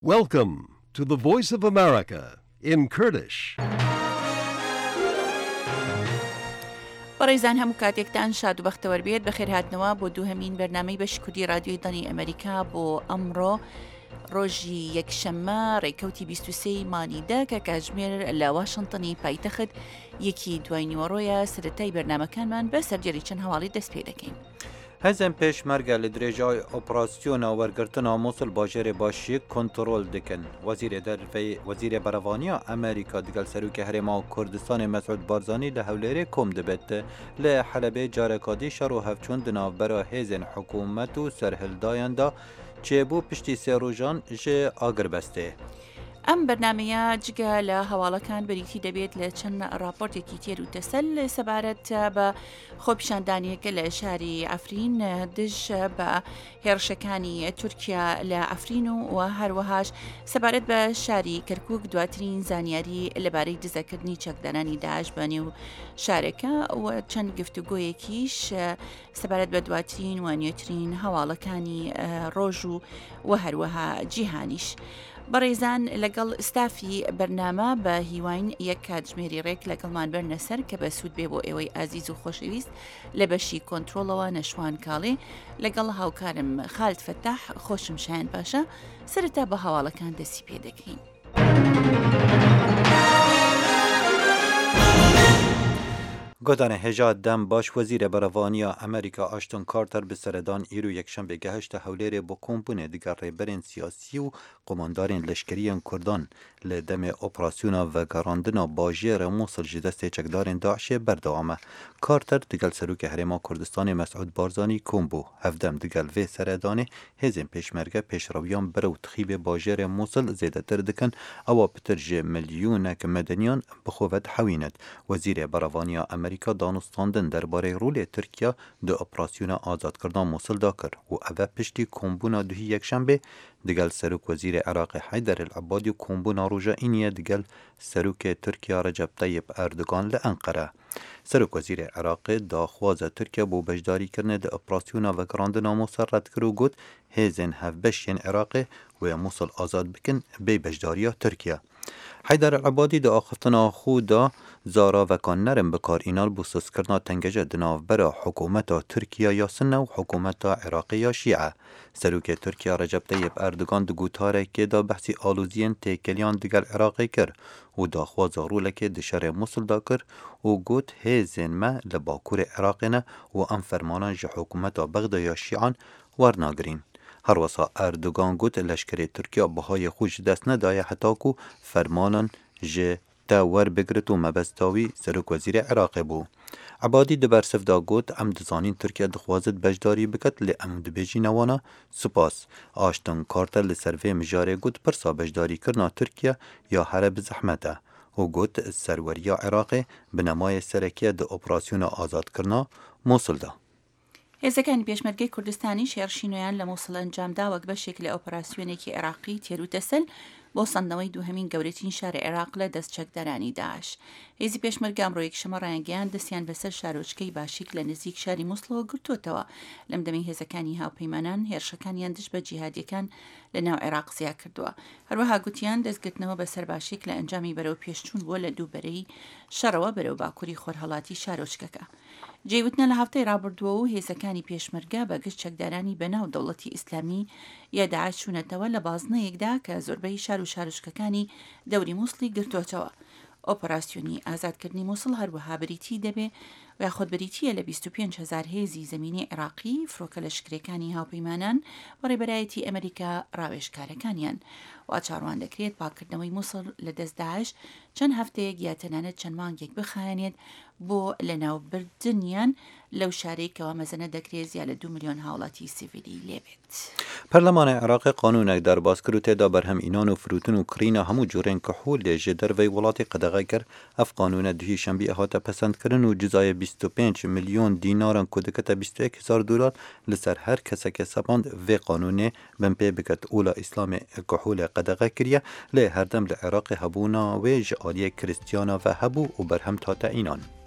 Welcome to the Voice of America in Kurdish. بەڕێزان هەموو کاتێکتان شاد و بەختەوەر بێت بەخێر هاتنەوە بۆ دووهەمین بەرنامەی بەشی کوردی رادیۆی دانی ئەمریکا بۆ ئەمڕۆ ڕۆژی یەکشەممە ڕێکەوتی 23 مانیدا کە کاتژمێر لە واشنتنی پایتەخت یەکی دوای نیوەڕۆیە سەرەتای بەرنامەکانمان بە سەرجێری چەند هەواڵی دەست پێ دەکەین. هەزم پێشمەرگە لە درێژای ئۆپراسیۆنە وەرگرتنا مووسڵ باژێرێ باشی کۆنتڕۆل دکن. وەزیرێ بەرەڤانیا ئەمریکا دگەل سەرۆکی هەرێما و کوردستانی مەسعود بارزانی لە هەولێرێ کۆم دەبێت لە حەلەبێ جارێکادی شەڕ و هەفچوون دناوبەرە هێزên حکوومەت و سەرهەلدایاندا چێبوو پشتی سێ ڕۆژان ژێ ئاگربەستێ. ئەم بەرنمەیە جگە لە هەواڵەکان بەریتی دەبێت لە چەند راپۆرتێکی تێر و تەسەل سەبارەت بە خۆپیشاندانیەکە لە شاری ئەفرین دژ بە هێرشەکانی تورکیا لە ئەفرین و هەروەهاش سەبارەت بە شاری کەرکووک دواترین زانیاری لەبارەی دزەکردنی چەکدارانی داعش بە نێو شارەکە و چەند گفتوگۆیەکیش سەبارەت بە دواترین و نوێترین هەواڵەکانی ڕۆژ و هەروەها جیهانیش. بەڕێزان لەگەڵ ستافی بەرنامە بە هیواین یەک کاتژمێری ڕێک لەگەڵمان بەرنە سەر کە بە سوود بێ بۆ ئێوەی ئازیز و خۆشەویست لە بەشی کۆنتترۆلەوە نەشوان کاڵێ لەگەڵ هاوکارم خالد فەتاح خۆشم شایان باشە سەرەتا بە هەواڵەکان دەستی پێ دەکەین. گۆدانە هێژات دەم باش وەزیرە بەرەڤانیا ئەمریکا ئاشتۆن کارتەر bi سەردان ئیر و یەکشەمبێ گەهشتە هەولێرێ بۆ کۆمبوونێ دیگە ڕێبەرên سیاسی و قۆماندارên leşkeriyên Kurdan li demê operasyona vegerandina bajêra Mosul ji destê çekdarên Daişê berdewam e. Karter digel serokê Herêma Kurdistanê Mes'ud Barzanî kom bû. Hevdem digel vê seredanê hêzên pêşmerge pêşrawiyan bere û tixîbê bajêrê Mosul zêdetir dikin ewa pitir ji milyûnek medeniyan bi xwe ve dihewînet. Wezîrê Berevaniya Amerîka danûstandin derbarê rolê Tirkiya di operasyona azadkirina Mosul da kir û ev e piştî kombûna duhî yekşembe digel serok wezîrê Iraqê Heyder el-Ebadî û kombûna roja îniyê digel serokê Tirkiya Recep Tayyip Erdogan li Enqere. Serok wezîrê Iraqê daxwaza Tirkiya bû beşdarîkirinê di operasyona vegerandina Mosul red kir û got hêzên hevbeşiyên Iraqê wê Mosul azad bikin bê beşdariya Tirkiya. Heyder el-Ebadî di axiftina xwe da zaravekان nerin bikarînan bû sozkirina tengeje di navbera hikûmeta Tirkiya ya Sinne û hikûmeta Iraqê ya Şîe. Serokê Tirkiya Recep Tayyip Erdogan di guhtarekê da behsî alûziyên têkiliyan digel Iraqê kir û daxwaza rolekê di şerê Mosul da kir û got hêzên me li bakurê Iraqê ne û em fermanan ji hikûmeta Bexda ya Şîan wernagirîn. Her wesa Erdogan got leşkerê Tirkiya bihayê xwe ji dest nedaye heta ku fermanan ji te werbigirt û mebestawî serok wezîrê Iraqê bû. Ebadî di bersiv da got em dizanîn Tirkiye dixwazit beşdarî biket lê em dibêjîne wana spas. Ashton Carter li ser vê mijarê got pirsa beşdarîkirina Tirkiye ya here bi zehmet e û got serweriya Iraqê bi nemayê serekiye di operasyona azadkirina Mosulda. هێزەکانی پێشمەرگەی کوردستانی شێڕشینۆیان لە مووسڵ ئەنجامدا وەک بەشێک لە ئۆپەراسیۆنێکی عێراقی تێر و تەسەل بۆ سەندنەوەی دووهەمین گەورەترین شارە عێراق لە دەست چەکدارانی داعش. هێزی پێشمەرگە ئەمڕۆ یەکشەممە ڕایانگەیان دەستیان بەسەر شارۆچکەی باشیک لە نزیک شاری مووسڵەوە گرتوتەوە. لەم دەمەی هێزەکانی هاوپەیمانان هێرشەکانیان دژ بە جیهادیەکان لە ناو عێراق زیا کردووە. هەروەها گوتیان دەستگرتنەوە بەسەر باشیک لە ئەنجامی بەرەو پێشچوون بووە لە دووبەرەی شەڕەوە بەرەو باکووری خۆرهەڵاتی شارۆچکەکە. جێوتنە لە هەفتەی ڕابردووە و هێزەکانی پێشمەرگە بەگشت چەکدارانی بەناو دەوڵەتی ئیسلامی یا داعش چوونەتەوە لە بازنەیەکدا کە زۆربەی شار و شارۆچکەکانی دەوری مووسڵی گرتوۆتەوە. ئۆپەراسیۆنی ئازادکردنی مووسڵ هەروەها بریتی دەبێ و یاخۆت بریتیە لە 25,000 هێزی زەمینی عێراقی فڕۆکە لە شکرەکانی هاوپەیمانان بەڕێبەرایەتی ئەمریکا ڕاوێژکارەکانیان وا چاڕوان دەکرێت پاکردنەوەی مووسڵ لە دەست داعش چەند هەفتەیەک یا تەنانەت چەند مانگێک بخایەنێت بۆ لەناوبردنیان لەو شارێکەوە مەزەنە دەکرێت زیاد لە 2 ملیۆن هاوڵاتی سیڤیلی لێبێت. پەرلەمانی عێراقی قانونێک دەرباز کرد و تێدا بەرهەمئینان و فروتن و کرینە هەموو جۆرێن کەحوولێ ji dervey وڵاتی قەدەغە کر ev qanûne duhî şembî hate pesendkirin û cizayê 25 milyon dînaran ku dikete 21,000 dolar li ser her keseke sepand vê qanûnê bin pê biket ûla îslamê kehûlê qedexe kiriye lê herdem li Iraqê hebûna wê ji aliyê kristiyana ve hebû û berhem tate înan.